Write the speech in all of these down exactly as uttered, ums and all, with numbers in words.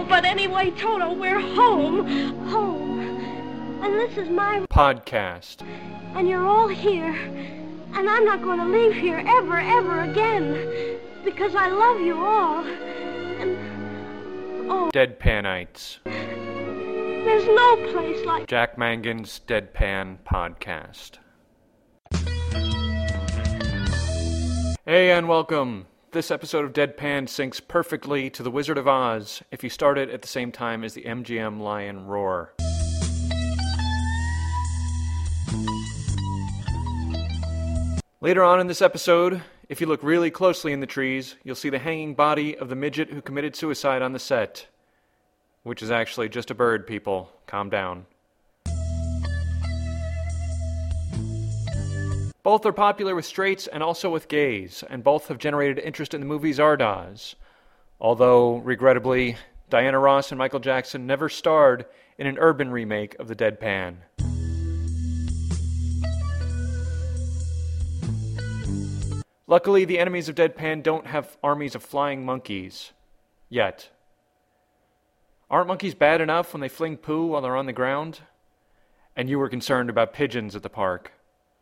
know, but anyway, Toto, we're home. Home. And this is my podcast. And you're all here. And I'm not going to leave here ever, ever again. Because I love you all. And... oh... Deadpanites. There's no place like... Jack Mangan's Deadpan Podcast. Hey, and welcome. This episode of Deadpan syncs perfectly to The Wizard of Oz if you start it at the same time as the M G M lion roar. Later on in this episode, if you look really closely in the trees, you'll see the hanging body of the midget who committed suicide on the set. Which is actually just a bird, people. Calm down. Both are popular with straights and also with gays, and both have generated interest in the movie Zardoz. Although, regrettably, Diana Ross and Michael Jackson never starred in an urban remake of The Deadpan. Luckily, the enemies of Deadpan don't have armies of flying monkeys. Yet. Aren't monkeys bad enough when they fling poo while they're on the ground? And you were concerned about pigeons at the park.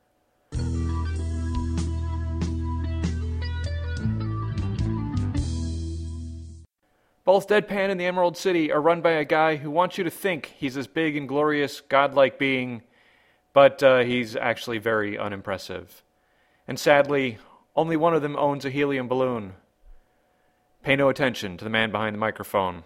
Both Deadpan and the Emerald City are run by a guy who wants you to think he's this big and glorious, godlike being, but uh, he's actually very unimpressive. And sadly, only one of them owns a helium balloon. Pay no attention to the man behind the microphone.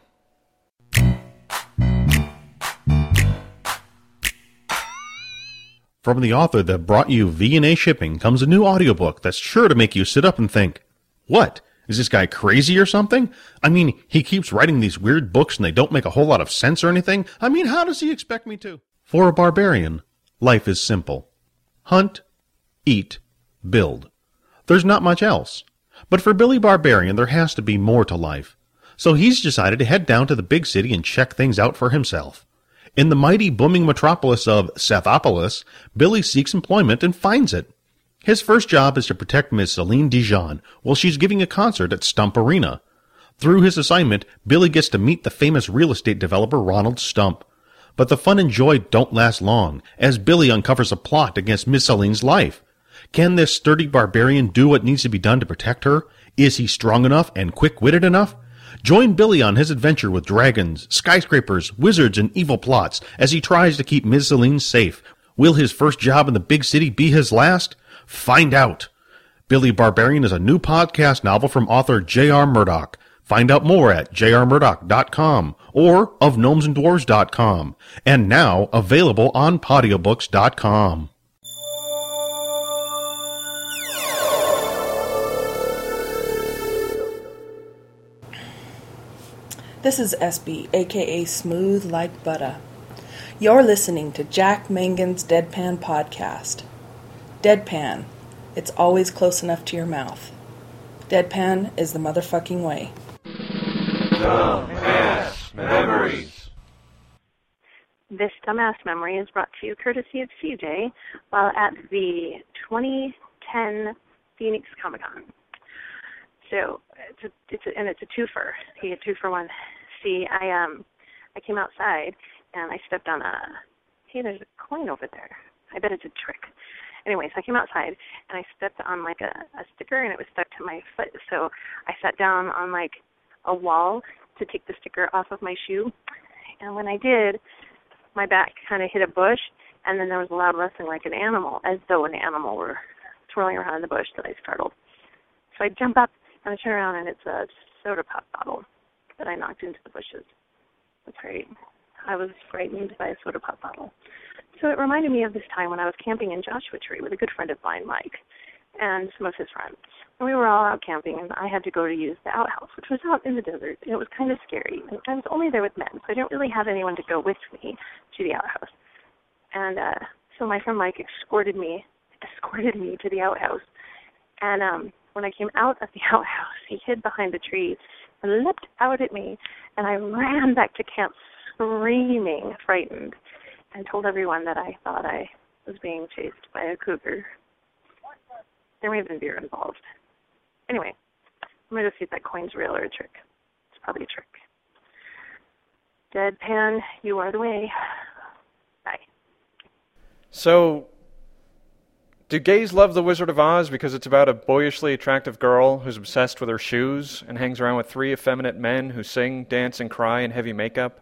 From the author that brought you V and A Shipping comes a new audiobook that's sure to make you sit up and think, what? Is this guy crazy or something? I mean, he keeps writing these weird books and they don't make a whole lot of sense or anything. I mean, how does he expect me to? For a barbarian, life is simple. Hunt, eat, build. There's not much else. But for Billy Barbarian, there has to be more to life. So he's decided to head down to the big city and check things out for himself. In the mighty booming metropolis of Sethopolis, Billy seeks employment and finds it. His first job is to protect Miss Celine Dijon while she's giving a concert at Stump Arena. Through his assignment, Billy gets to meet the famous real estate developer Ronald Stump. But the fun and joy don't last long, as Billy uncovers a plot against Miss Celine's life. Can this sturdy barbarian do what needs to be done to protect her? Is he strong enough and quick-witted enough? Join Billy on his adventure with dragons, skyscrapers, wizards, and evil plots as he tries to keep Miss Celine safe. Will his first job in the big city be his last? Find out. Billy Barbarian is a new podcast novel from author J R Murdoch. Find out more at j r murdoch dot com or of gnomes and dwarves dot com. And now available on podiobooks dot com. This is S B, aka Smooth Like Butter. You're listening to Jack Mangan's Deadpan Podcast. Deadpan. It's always close enough to your mouth. Deadpan is the motherfucking way. Dumbass Memories. This Dumbass Memory is brought to you courtesy of C J while at the twenty ten Phoenix Comic Con. So it's a, it's a, and it's a twofer. You get two for one. See, I um I came outside and I stepped on a hey, there's a coin over there. I bet it's a trick. Anyways, I came outside and I stepped on like a, a sticker and it was stuck to my foot. So I sat down on like a wall to take the sticker off of my shoe. And when I did, my back kind of hit a bush and then there was a loud rustling like an animal, as though an animal were twirling around in the bush that I startled. So I jump up and I turn around and it's a soda pop bottle that I knocked into the bushes. That's right. I was frightened by a soda pop bottle. So it reminded me of this time when I was camping in Joshua Tree with a good friend of mine, Mike, and some of his friends. And we were all out camping, and I had to go to use the outhouse, which was out in the desert. And it was kind of scary. And I was only there with men, so I didn't really have anyone to go with me to the outhouse. And uh, so my friend Mike escorted me, escorted me to the outhouse. And um, when I came out of the outhouse, he hid behind the tree and leapt out at me. And I ran back to camp screaming, frightened, and told everyone that I thought I was being chased by a cougar. There may have been beer involved. Anyway, I'm going to go see if that coin's real or a trick. It's probably a trick. Deadpan, you are the way. Bye. So, do gays love The Wizard of Oz because it's about a boyishly attractive girl who's obsessed with her shoes and hangs around with three effeminate men who sing, dance, and cry in heavy makeup?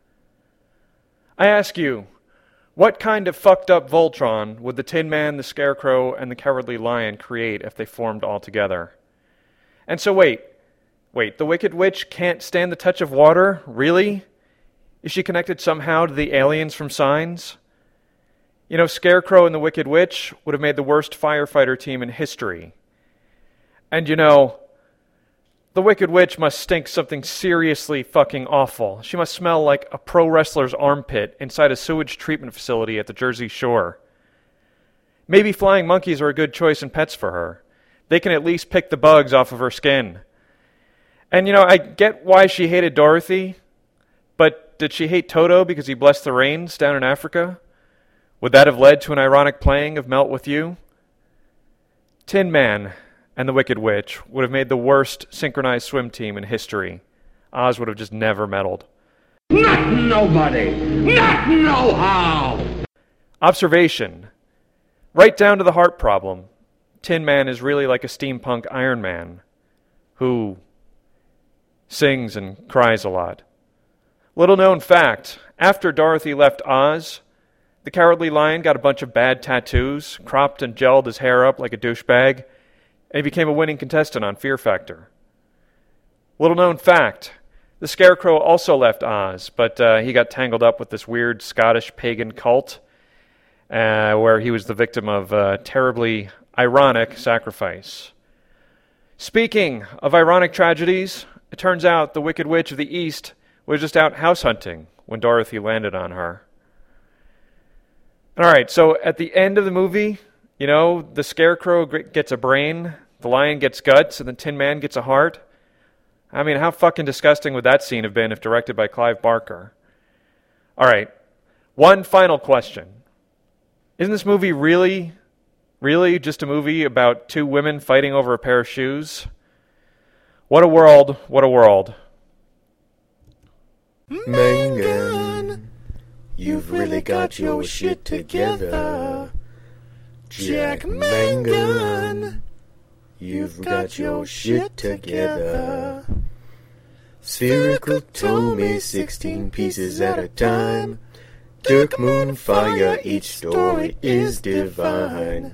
I ask you, what kind of fucked up Voltron would the Tin Man, the Scarecrow, and the Cowardly Lion create if they formed all together? And so wait, wait, the Wicked Witch can't stand the touch of water? Really? Is she connected somehow to the aliens from Signs? You know, Scarecrow and the Wicked Witch would have made the worst firefighter team in history. And you know, the Wicked Witch must stink something seriously fucking awful. She must smell like a pro wrestler's armpit inside a sewage treatment facility at the Jersey Shore. Maybe flying monkeys are a good choice in pets for her. They can at least pick the bugs off of her skin. And you know, I get why she hated Dorothy, but did she hate Toto because he blessed the rains down in Africa? Would that have led to an ironic playing of Melt With You? Tin Man and the Wicked Witch would have made the worst synchronized swim team in history. Oz would have just never meddled. Not nobody! Not know-how! Observation. Right down to the heart problem. Tin Man is really like a steampunk Iron Man who sings and cries a lot. Little known fact, after Dorothy left Oz, the Cowardly Lion got a bunch of bad tattoos, cropped and gelled his hair up like a douchebag, and he became a winning contestant on Fear Factor. Little known fact, the Scarecrow also left Oz, but uh, he got tangled up with this weird Scottish pagan cult, uh, where he was the victim of a terribly ironic sacrifice. Speaking of ironic tragedies, it turns out the Wicked Witch of the East was just out house hunting when Dorothy landed on her. All right, so at the end of the movie, you know, the Scarecrow gets a brain, the Lion gets guts, and the Tin Man gets a heart. I mean, how fucking disgusting would that scene have been if directed by Clive Barker? All right, one final question. Isn't this movie really, really just a movie about two women fighting over a pair of shoes? What a world, what a world. Mangan, you've really got your shit together. Jack Mangan, you've got your shit together. Spherical Tommy, sixteen pieces at a time. Dirk Moonfire, each story is divine.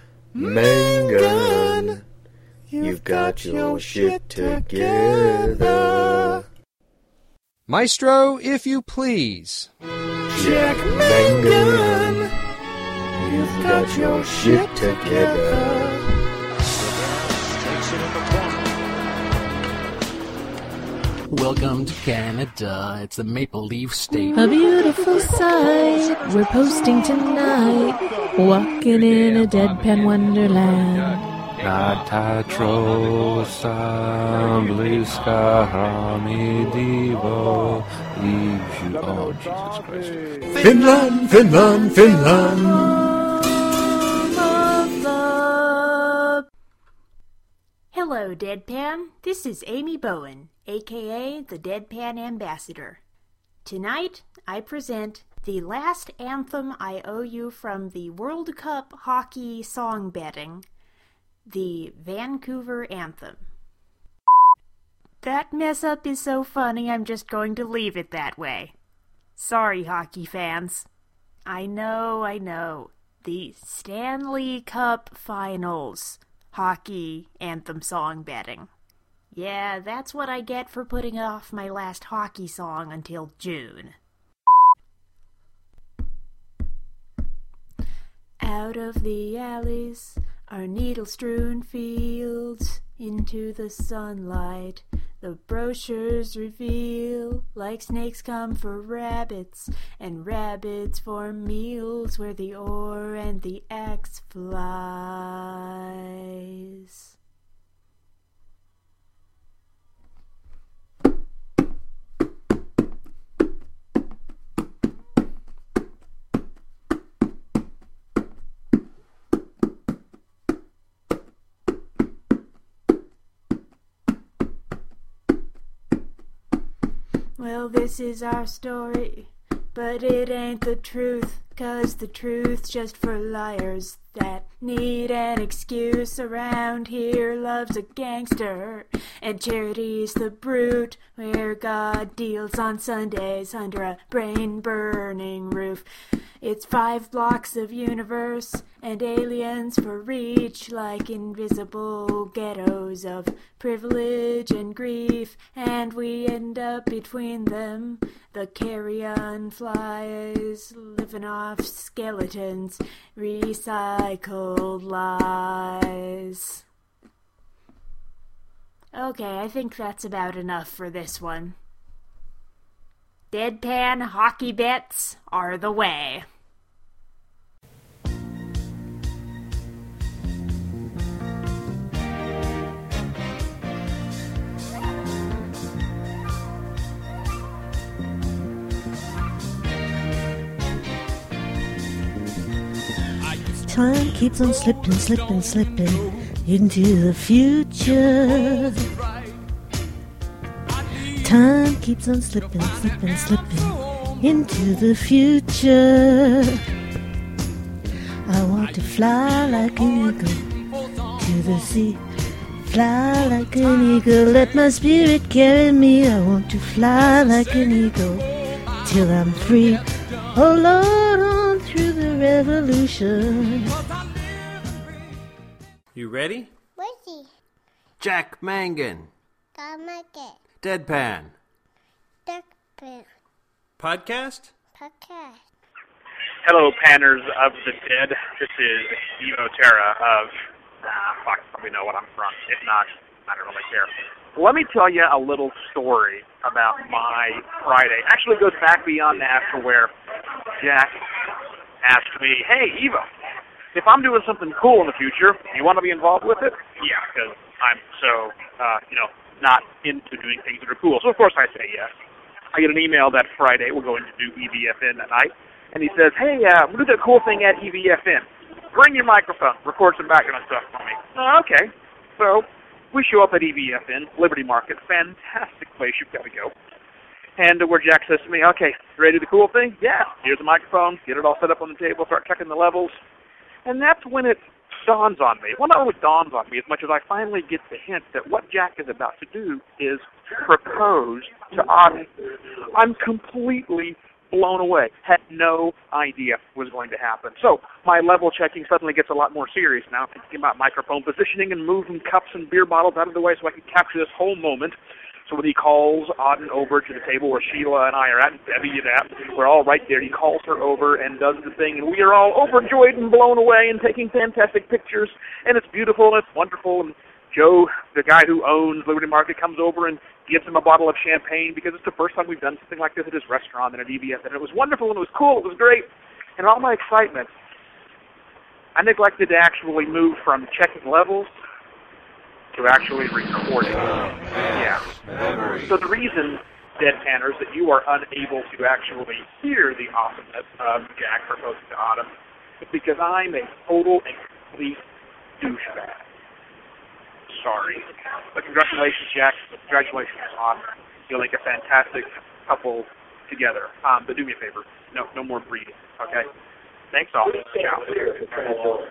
Mangan, you've got your shit together. Maestro, if you please. Jack Mangan, you've got your shit together. Welcome to Canada. It's the Maple Leaf State. A beautiful sight we're posting tonight. Walking in a deadpan wonderland. Natatro Sambliska Hamidivo. Oh, Jesus Christ. Finland, Finland, Finland. Hello, Deadpan. This is Amy Bowen, aka the Deadpan Ambassador. Tonight, I present the last anthem I owe you from the World Cup hockey song betting, the Vancouver Anthem. That mess up is so funny, I'm just going to leave it that way. Sorry, hockey fans. I know, I know. The Stanley Cup Finals hockey anthem song betting. Yeah, that's what I get for putting off my last hockey song until June. Out of the alleys, our needle-strewn fields, into the sunlight, the brochures reveal, like snakes come for rabbits, and rabbits for meals, where the oar and the axe flies. Well, this is our story, but it ain't the truth, 'cause the truth's just for liars that need an excuse. Around here love's a gangster, and charity's the brute, where God deals on Sundays under a brain-burning roof. It's five blocks of universe and aliens for reach, like invisible ghettos of privilege and grief, and we end up between them, the carrion flies, living off skeletons, recycled lies. Okay, I think that's about enough for this one. Deadpan hockey bets are the way. Time keeps on slipping, slipping, slipping into the future. Time keeps on slipping, slipping, slipping into the future. I want to fly like an eagle to the sea. Fly like an eagle, let my spirit carry me. I want to fly like an eagle till I'm free. Oh Lord, on through the revolution. You ready? Ready. Jack Mangan. Gotta make it. Deadpan. Deadpan. Podcast? Podcast. Hello, Panners of the Dead. This is Evo Terra of... Ah, fuck, probably know what I'm from. If not, I don't really care. Let me tell you a little story about my Friday. Actually, it goes back beyond that to where Jack asked me, hey, Evo, if I'm doing something cool in the future, you want to be involved with it? Yeah, because I'm so, uh, you know, not into doing things that are cool. So, of course, I say yes. I get an email that Friday. We're going to do E V F N that night. And he says, hey, uh, we'll do that cool thing at E V F N. Bring your microphone. Record some background stuff for me. Oh, okay. So we show up at E V F N, Liberty Market. Fantastic place. You've got to go. And uh, where Jack says to me, okay, ready to do the cool thing? Yeah. Here's the microphone. Get it all set up on the table. Start checking the levels. And that's when it dawns on me. Well, not only dawns on me as much as I finally get the hint that what Jack is about to do is propose to Auden. I'm completely blown away. Had no idea what was going to happen. So my level checking suddenly gets a lot more serious now. Thinking about microphone positioning and moving cups and beer bottles out of the way so I can capture this whole moment. So when he calls Auden over to the table where Sheila and I are at, and Debbie is at, we're all right there. He calls her over and does the thing, and we are all overjoyed and blown away and taking fantastic pictures, and it's beautiful and it's wonderful. And Joe, the guy who owns Liberty Market, comes over and gives him a bottle of champagne because it's the first time we've done something like this at his restaurant and at E V F, and it was wonderful and it was cool, it was great. And all my excitement, I neglected to actually move from checking levels to actually recording. Yeah. So the reason, Deadpanners, that you are unable to actually hear the awesomeness of Jack proposing to Autumn is because I'm a total and complete douchebag. Sorry. But congratulations, Jack. Congratulations, Autumn. You'll make a fantastic couple together. Um, but do me a favor. No, no more breeding, okay? Thanks all. Ciao.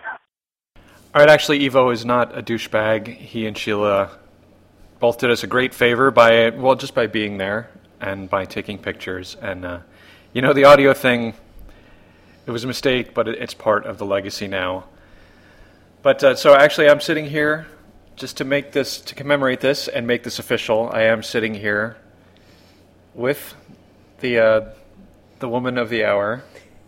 All right, actually, Evo is not a douchebag. He and Sheila both did us a great favor by, well, just by being there and by taking pictures. And, uh, you know, the audio thing, it was a mistake, but it, it's part of the legacy now. But, uh, so actually, I'm sitting here just to make this, to commemorate this and make this official. I am sitting here with the, uh, the woman of the hour.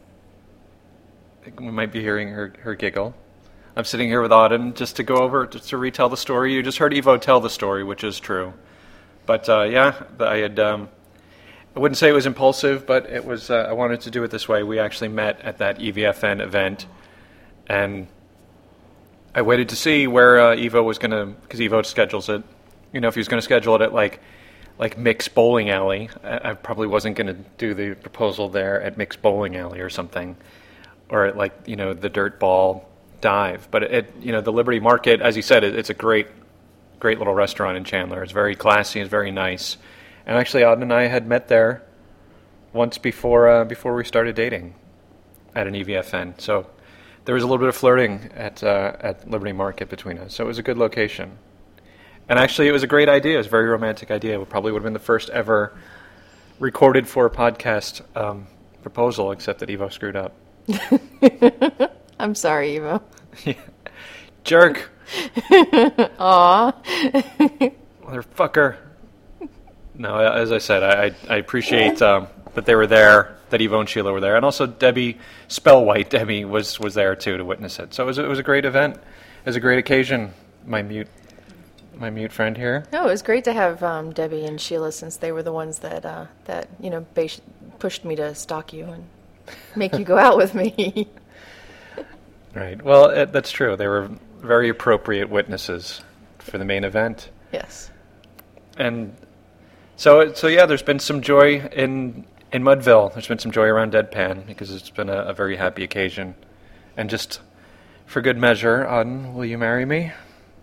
We might be hearing her, her giggle. I'm sitting here with Auden just to go over, just to retell the story. You just heard Evo tell the story, which is true. But, uh, yeah, I had, um, I wouldn't say it was impulsive, but it was, uh, I wanted to do it this way. We actually met at that E V F N event, and I waited to see where uh, Evo was going to, because Evo schedules it, you know, if he was going to schedule it at, like, like Mick's Bowling Alley. I, I probably wasn't going to do the proposal there at Mick's Bowling Alley or something, or at, like, you know, the Dirt Ball Dive. But it, you know, the Liberty Market, as he said, it, it's a great, great little restaurant in Chandler. It's very classy, it's very nice, And actually, Auden and I had met there once before uh, before we started dating at an E V F N. So there was a little bit of flirting at uh, at Liberty Market between us. So it was a good location. And actually, it was a great idea. It was a very romantic idea. It probably would have been the first ever recorded for a podcast um, proposal, except that Evo screwed up. I'm sorry, Evo. Yeah. Jerk. Aw. Motherfucker. No, as I said, I, I appreciate um, that they were there, that Evo and Sheila were there, and also Debbie Spellwhite, Debbie, was, was there too to witness it. So it was, it was a great event. It was a great occasion, my mute my mute friend here. No, it was great to have um, Debbie and Sheila, since they were the ones that, uh, that you know, bas- pushed me to stalk you and make you go out with me. Right. Well, it, that's true. They were very appropriate witnesses for the main event. Yes. And so, so yeah, there's been some joy in in Mudville. There's been some joy around Deadpan because it's been a, a very happy occasion. And just for good measure, Auden, will you marry me?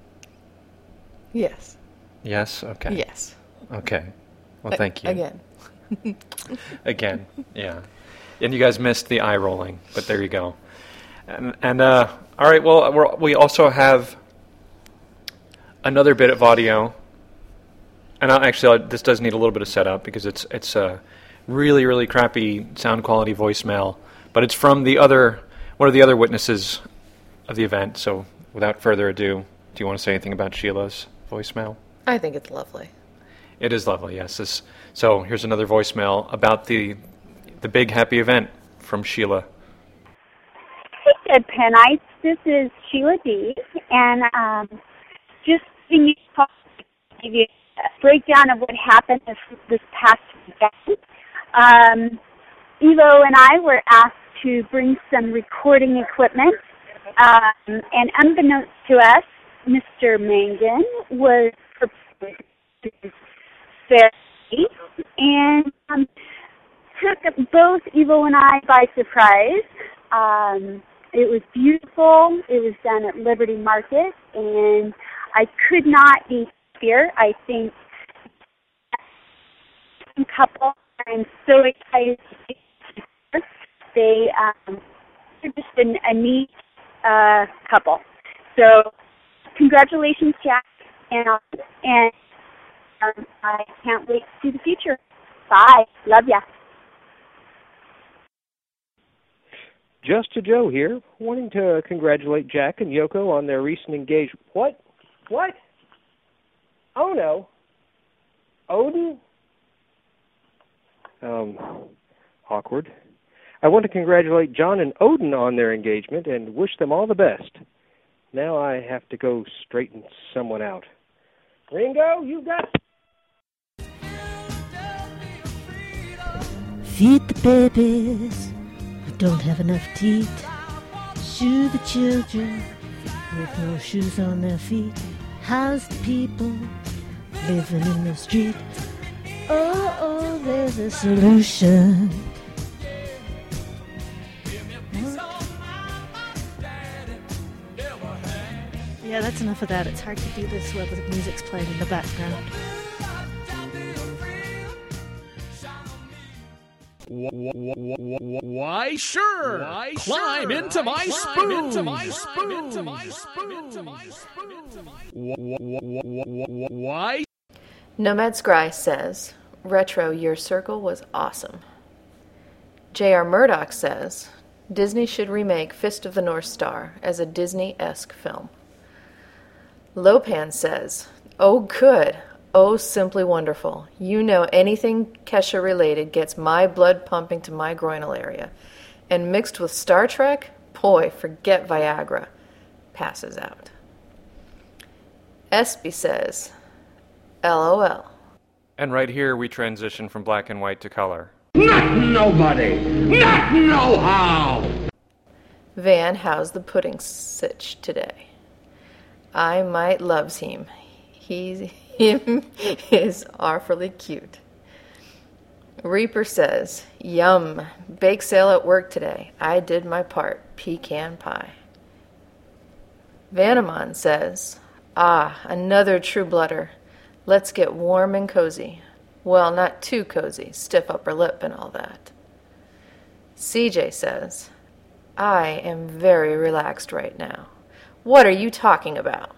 Yes. Yes? Okay. Yes. Okay. Well, thank you. Again. Again, yeah. And you guys missed the eye rolling, but there you go. And, and uh, all right, well, we're, we also have another bit of audio. And I'll, actually, I'll, this does need a little bit of setup because it's it's a really, really crappy sound quality voicemail. But it's from the other one of the other witnesses of the event. So without further ado, do you want to say anything about Sheila's voicemail? I think it's lovely. It is lovely, yes. This, so here's another voicemail about the the big happy event from Sheila. Hey, Deadpanites. This is Sheila D. And um, just giving you to give you a breakdown of what happened this, this past weekend. Um, Evo and I were asked to bring some recording equipment. Um, and unbeknownst to us, Mister Mangan was prepared to very and um, took both Evo and I by surprise. Um, it was beautiful. It was done at Liberty Market, and I could not be happier. I think couple. I'm so excited to see them. They um, are just an, a neat uh, couple. So congratulations, Jack, and and um, I can't wait to see the future. Bye. Love ya. Just to Joe here, wanting to congratulate Jack and Yoko on their recent engagement. What? What? Oh no. Odin? Um, awkward. I want to congratulate John and Odin on their engagement and wish them all the best. Now I have to go straighten someone out. Ringo, you got... Feed the babies who don't have enough teeth. Shoe the children with no shoes on their feet. House the people living in the street. Oh, oh, there's a solution. Yeah, that's enough of that. It's hard to do this while the music's playing in the background. Why, sure. Why, Climb sure. into my spoon. Into my spoon. Into my spoon. Into my spoon. Why? Nomad Scry says, Retro, your circle was awesome. J R. Murdoch says, Disney should remake Fist of the North Star as a Disney-esque film. Lopan says, oh good, oh simply wonderful. You know anything Kesha related gets my blood pumping to my groinal area. And mixed with Star Trek, boy, forget Viagra. Passes out. Espy says, LOL. And right here we transition from black and white to color. Not nobody! Not know how! Van, how's the pudding sitch today? I might loves him. He's, him is awfully cute. Reaper says, yum, bake sale at work today. I did my part, pecan pie. Vanamon says, ah, another true blooder. Let's get warm and cozy. Well, not too cozy, stiff upper lip and all that. C J says, I am very relaxed right now. What are you talking about?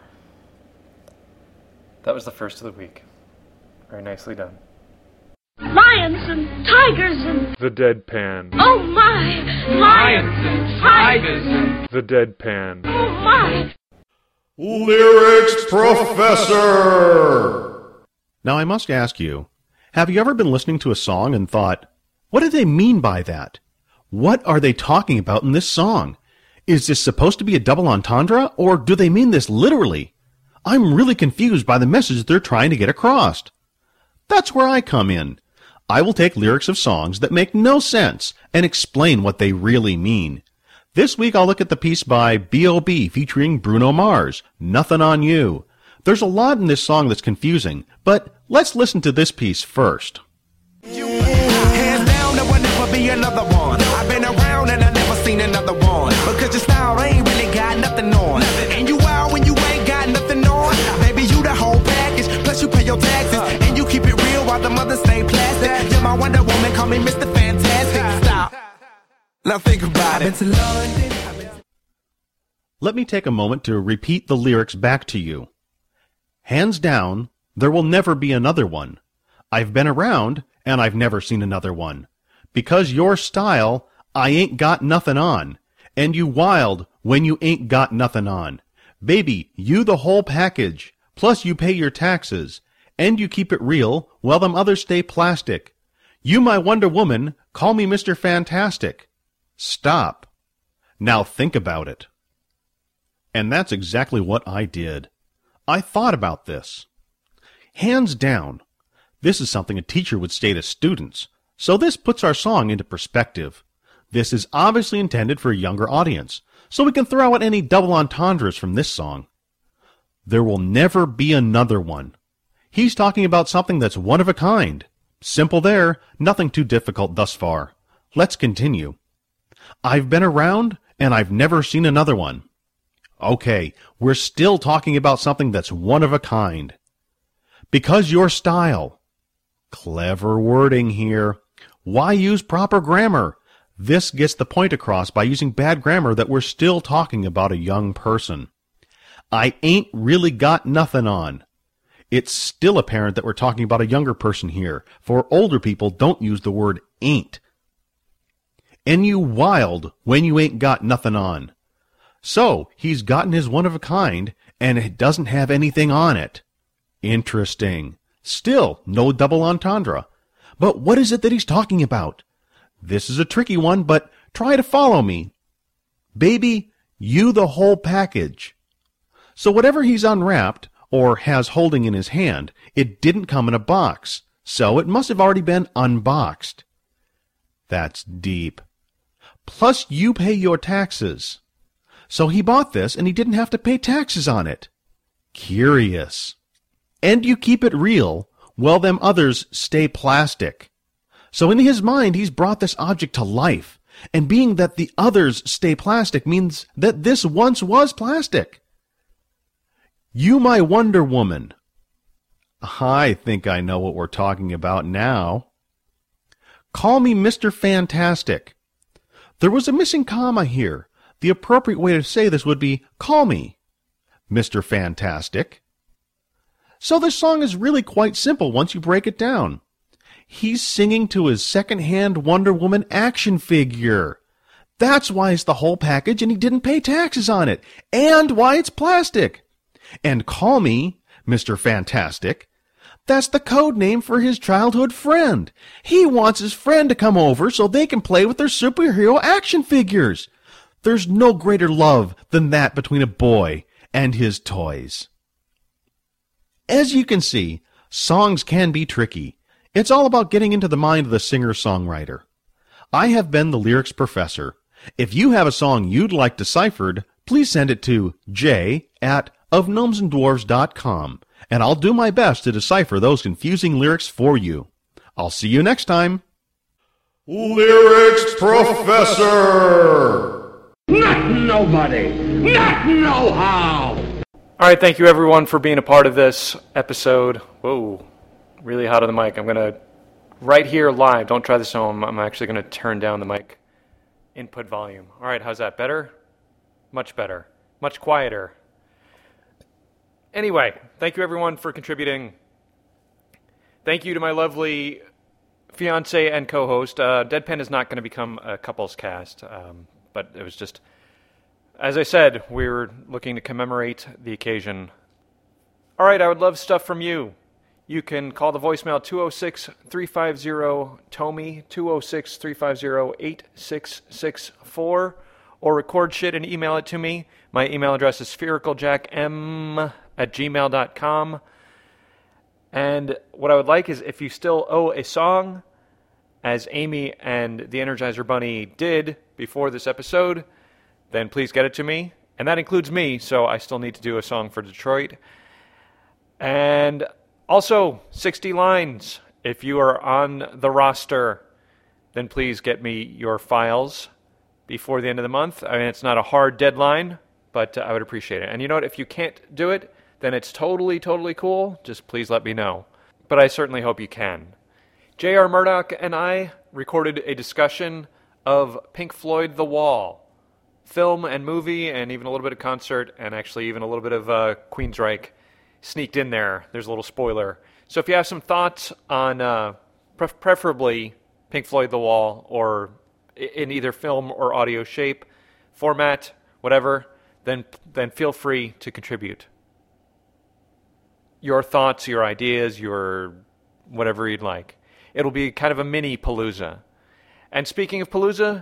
That was the first of the week. Very nicely done. Lions and tigers and... The Deadpan. Oh my! Lions and tigers and... The Deadpan. Oh my! Lyrics Professor! Now I must ask you, have you ever been listening to a song and thought, what do they mean by that? What are they talking about in this song? Is this supposed to be a double entendre, or do they mean this literally? I'm really confused by the message they're trying to get across. That's where I come in. I will take lyrics of songs that make no sense and explain what they really mean. This week I'll look at the piece by B O B featuring Bruno Mars, Nothing on You. There's a lot in this song that's confusing, but let's listen to this piece first. Hands down, there will never be another one. I've been around and I never seen another one. Because your style ain't really got nothing on. And you out when you ain't got nothing on. Baby, you the whole package, plus you pay your taxes. And you keep it real while the mothers stay plastic. You're my Wonder Woman, call me Mister Fantastic. Stop. Now think about it. Let me take a moment to repeat the lyrics back to you. Hands down, there will never be another one. I've been around, and I've never seen another one. Because your style, I ain't got nothing on. And you wild when you ain't got nothing on. Baby, you the whole package. Plus you pay your taxes. And you keep it real, while them others stay plastic. You my Wonder Woman, call me Mister Fantastic. Stop. Now think about it. And that's exactly what I did. I thought about this. Hands down, this is something a teacher would say to students, so this puts our song into perspective. This is obviously intended for a younger audience, so we can throw out any double entendres from this song. There will never be another one. He's talking about something that's one of a kind. Simple there, nothing too difficult thus far. Let's continue. I've been around, and I've never seen another one. Okay, we're still talking about something that's one of a kind. Because your style. Clever wording here. Why use proper grammar? This gets the point across by using bad grammar that we're still talking about a young person. I ain't really got nothing on. It's still apparent that we're talking about a younger person here, for older people don't use the word ain't. And you wild when you ain't got nothing on. So, he's gotten his one of a kind, and it doesn't have anything on it. Interesting. Still, no double entendre. But what is it that he's talking about? This is a tricky one, but try to follow me. Baby, you the whole package. So whatever he's unwrapped, or has holding in his hand, it didn't come in a box, so it must have already been unboxed. That's deep. Plus you pay your taxes. So he bought this and he didn't have to pay taxes on it. Curious. And you keep it real, while them others stay plastic. So in his mind he's brought this object to life, and being that the others stay plastic means that this once was plastic. You my Wonder Woman. I think I know what we're talking about now. Call me Mister Fantastic. There was a missing comma here. The appropriate way to say this would be, call me Mister Fantastic. So this song is really quite simple once you break it down. He's singing to his second-hand Wonder Woman action figure. That's why it's the whole package and he didn't pay taxes on it, and why it's plastic. And call me Mister Fantastic. That's the code name for his childhood friend. He wants his friend to come over so they can play with their superhero action figures. There's no greater love than that between a boy and his toys. As you can see, songs can be tricky. It's all about getting into the mind of the singer-songwriter. I have been the lyrics professor. If you have a song you'd like deciphered, please send it to j at of gnomes and dwarves dot com, and I'll do my best to decipher those confusing lyrics for you. I'll see you next time. Lyrics Professor! Not nobody! Not know-how! All right, thank you everyone for being a part of this episode. Whoa, really hot on the mic. I'm going to, right here live, don't try this at home, I'm actually going to turn down the mic input volume. All right, how's that? Better? Much better. Much quieter. Anyway, thank you everyone for contributing. Thank you to my lovely fiance and co-host. Uh, Deadpan is not going to become a couples cast, um, but it was just, as I said, we were looking to commemorate the occasion. All right, I would love stuff from you. You can call the voicemail two oh six, three five zero, T O M I, two oh six, three five zero, eight six six four, or record shit and email it to me. My email address is sphericaljackm at gmail dot com. And what I would like is if you still owe a song, as Amy and the Energizer Bunny did before this episode, then please get it to me. And that includes me, so I still need to do a song for Detroit. And also, sixty lines. If you are on the roster, then please get me your files before the end of the month. I mean, it's not a hard deadline, but uh, I would appreciate it. And you know what? If you can't do it, then it's totally, totally cool. Just please let me know. But I certainly hope you can. J R. Murdoch and I recorded a discussion of Pink Floyd The Wall. Film and movie, and even a little bit of concert, and actually even a little bit of uh, Queensryche sneaked in there. There's a little spoiler. So if you have some thoughts on uh, pre- preferably Pink Floyd The Wall, or in either film or audio shape, format, whatever, then then feel free to contribute. Your thoughts, your ideas, your whatever you'd like. It'll be kind of a mini Palooza. And speaking of Palooza,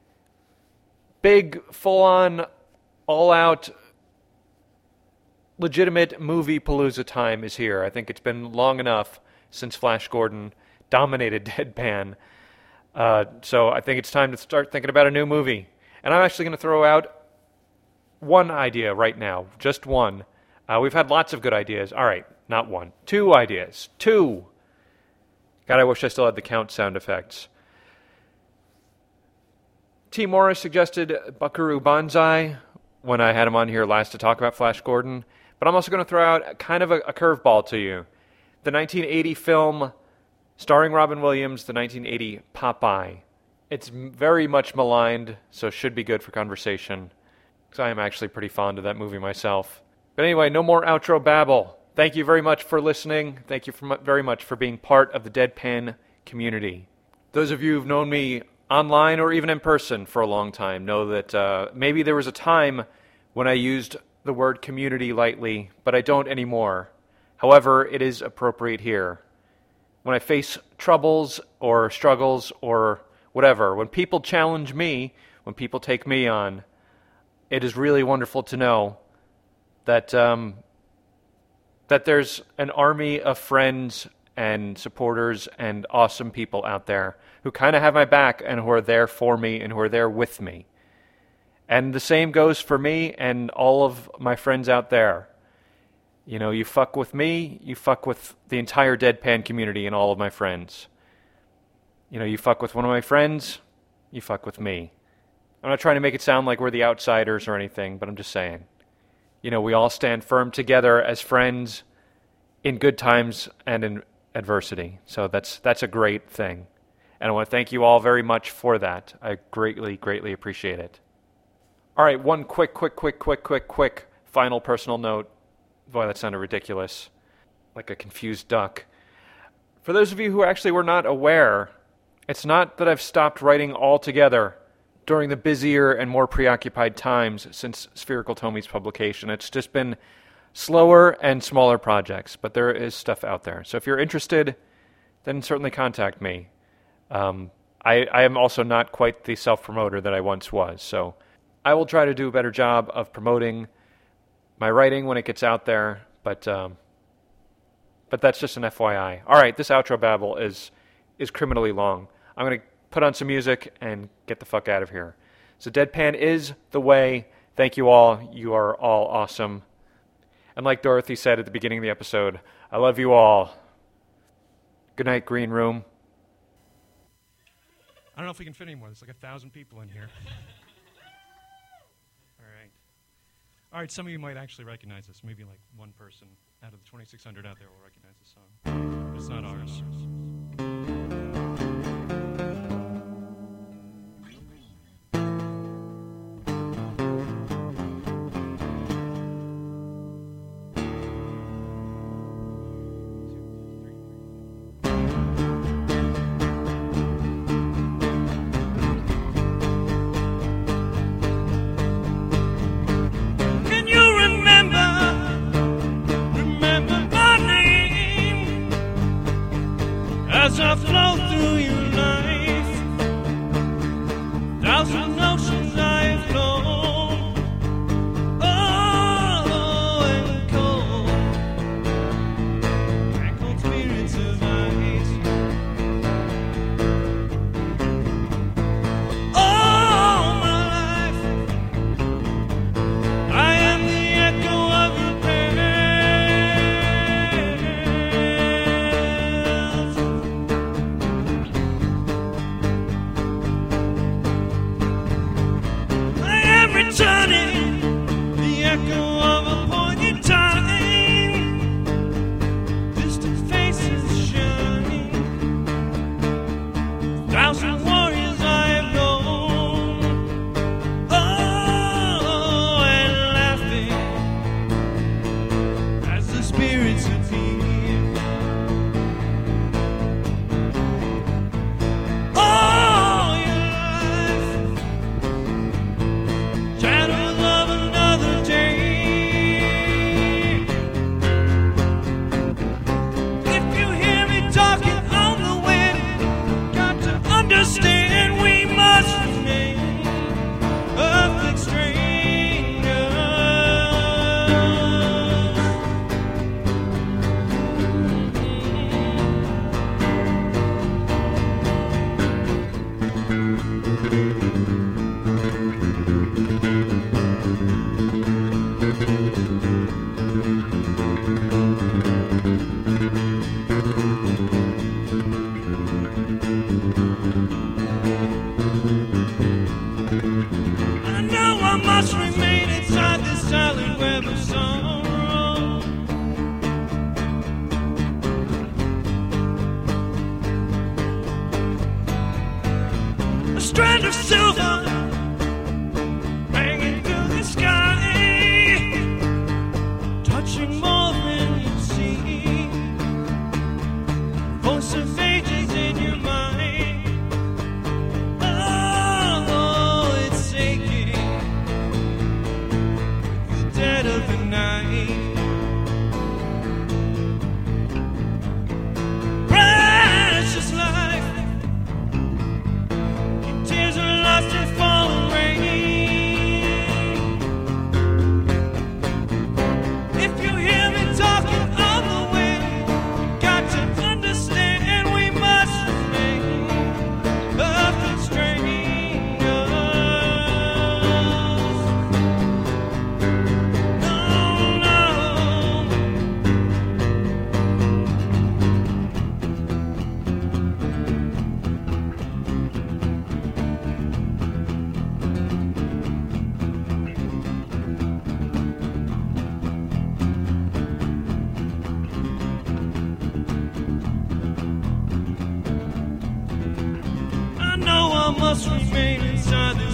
big, full-on, all-out, legitimate movie Palooza time is here. I think it's been long enough since Flash Gordon dominated Deadpan. Uh, so I think it's time to start thinking about a new movie. And I'm actually going to throw out one idea right now. Just one. Uh, we've had lots of good ideas. All right, not one. Two ideas. Two. God, I wish I still had the count sound effects. T. Morris suggested Buckaroo Banzai when I had him on here last to talk about Flash Gordon. But I'm also going to throw out kind of a, a curveball to you. The nineteen eighty film starring Robin Williams, the nineteen eighty Popeye. It's very much maligned, so should be good for conversation. Because I am actually pretty fond of that movie myself. But anyway, no more outro babble. Thank you very much for listening. Thank you for, very much for being part of the Deadpan community. Those of you who've known me online or even in person for a long time know that uh, maybe there was a time when I used the word community lightly, but I don't anymore. However, it is appropriate here. When I face troubles or struggles or whatever, when people challenge me, when people take me on, it is really wonderful to know that um, that there's an army of friends and supporters and awesome people out there who kind of have my back and who are there for me and who are there with me. And the same goes for me and all of my friends out there. You know, you fuck with me, you fuck with the entire Deadpan community and all of my friends. You know, you fuck with one of my friends, you fuck with me. I'm not trying to make it sound like we're the outsiders or anything, but I'm just saying. You know, we all stand firm together as friends in good times and in adversity. So that's that's a great thing. And I want to thank you all very much for that. I greatly, greatly appreciate it. All right, one quick, quick, quick, quick, quick, quick final personal note. Boy, that sounded ridiculous. Like a confused duck. For those of you who actually were not aware, it's not that I've stopped writing altogether during the busier and more preoccupied times since Spherical Tommy's publication. It's just been slower and smaller projects, but there is stuff out there. So if you're interested, then certainly contact me. Um, I, I am also not quite the self-promoter that I once was, so I will try to do a better job of promoting my writing when it gets out there, but um, but that's just an F Y I. All right, this outro babble is is criminally long. I'm going to put on some music and get the fuck out of here. So Deadpan is the way. Thank you all. You are all awesome. And like Dorothy said at the beginning of the episode, I love you all. Good night, Green Room. I don't know if we can fit anymore. There's like a thousand people in here. All right. All right, some of you might actually recognize this. Maybe like one person. out of the twenty-six hundred out there will recognize the song. It's not ours. As I flow through your life, thousand oceans I have flown, oh, and cold, and cold spirits of ice. All my life, I am the echo of your pain. Returning the echo of a poignant time, distant faces shining, thousand warriors I have known, oh, and laughing as the spirits appear. Oh, your life, shadows of another day. If you hear me talking on the wind, got to understand we must remain perfect strangers. I know I must remain inside this silent web of sorrow. A strand of silver hanging through the sky, touching more than you see. Voice of ages in your mind. Oh, it's aching with the dead of the night. Precious life, your tears are lost in falling rain. If you hear me talking on the wind, got to understand we must remain perfect strangers. No, no. I know I must remain inside the